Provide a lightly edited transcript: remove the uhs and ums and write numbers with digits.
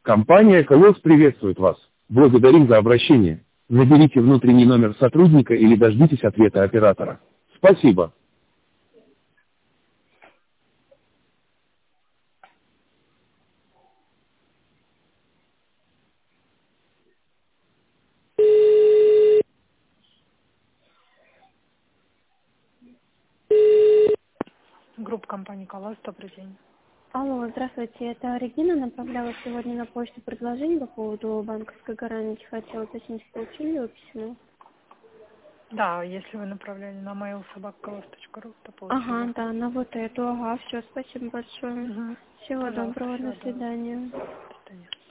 Компания «Колос» приветствует вас. Благодарим за обращение. Наберите внутренний номер сотрудника или дождитесь ответа оператора. Спасибо. Группа компании «Колос», добрый день. Алло, здравствуйте, это Регина направляла сегодня на почту предложение по поводу банковской гарантии. Хотела уточнить, получили ее письмо? Да, если вы направляли на mail@kolos.ru, то получили. Ага, да, на вот эту, ага, все, спасибо большое. Угу. Всего Пожалуйста, доброго, всего до доброго. свидания. До свидания.